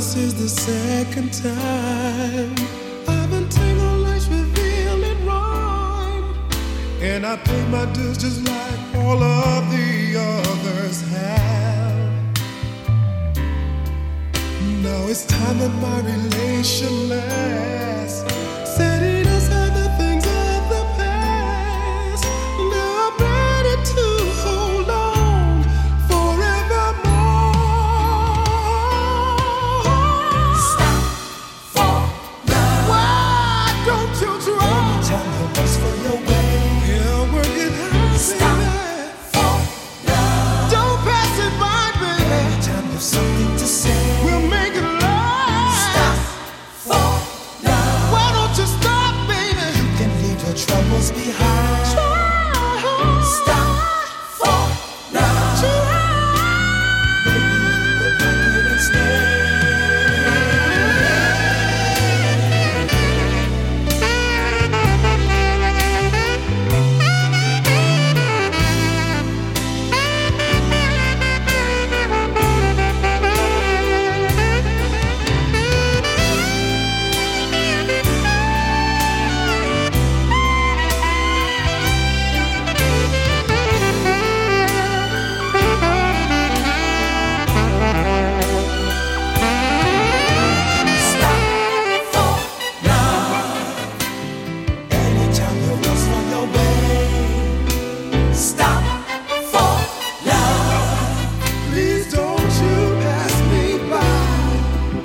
this is the second time I've entangled life's revealing rhyme, and I pay my dues just like all of the others have. Now it's time that my relation lasts. Said